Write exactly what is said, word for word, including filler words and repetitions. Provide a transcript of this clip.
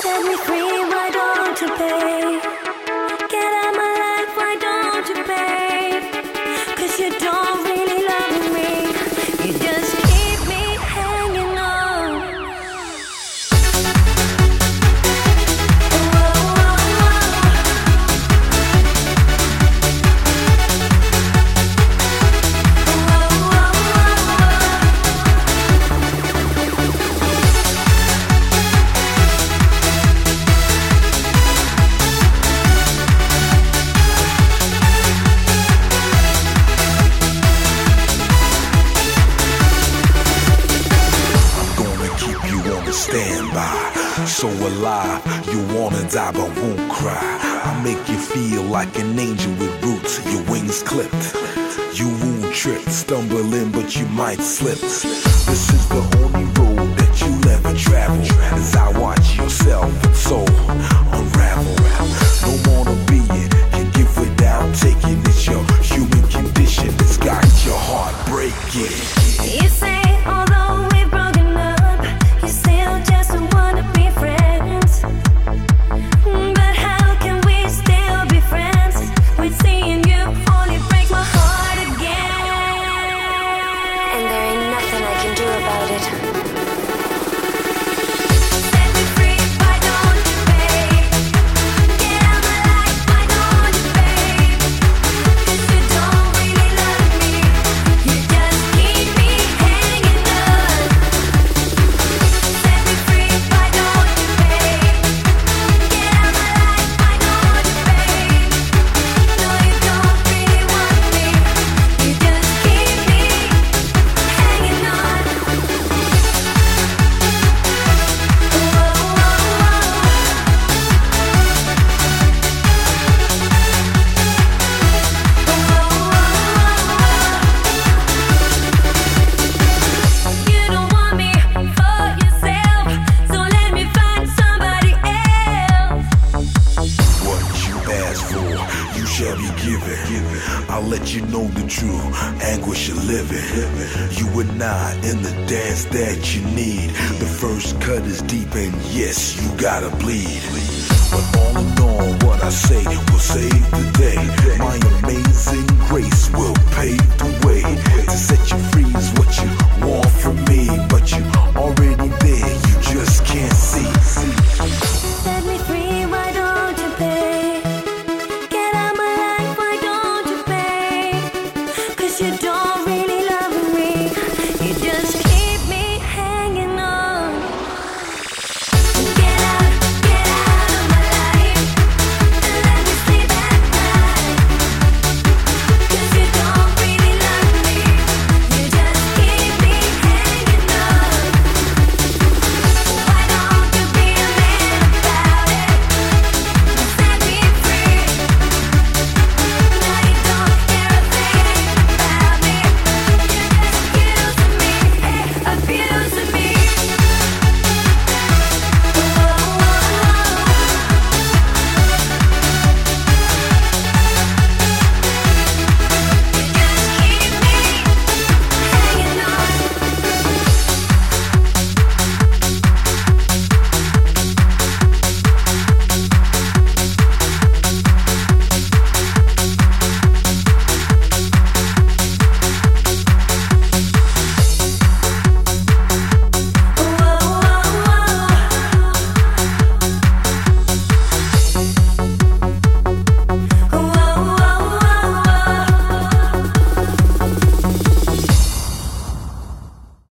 Set me free, why don't you pay? Get out my life, why don't you pay? 'Cause you don't really love me. You just keep me hanging on. Standby, so alive, you wanna die but won't cry. I make you feel like an angel with roots, your wings clipped. You won't trip, stumbling but you might slip. This is the only road that you'll ever travel. As I watch yourself and soul unravel. Don't wanna be it, can give without taking. It's your human condition that's got your heart breaking. You say although we've broken up, you still just wanna be friends. But how can we still be friends with seeing you only break my heart again? And there ain't nothing I can do about it. Set me free, why don't you pay? Get out my life, why don't you pay? 'Cause you don't really love me. You just keep me hanging on. Set me free, why don't you pay? Get out my life, why don't you pay? No, you don't really want me. You just keep me hanging on. You don't want me for yourself, so let me find somebody else. What you ask for, you shall be given. I'll let you know the true anguish of living. You and I in the dance that you need. The first cut is deep and yes, you gotta bleed. But all in all, what I say will save the day. My amazing grace will pave the way to set you free is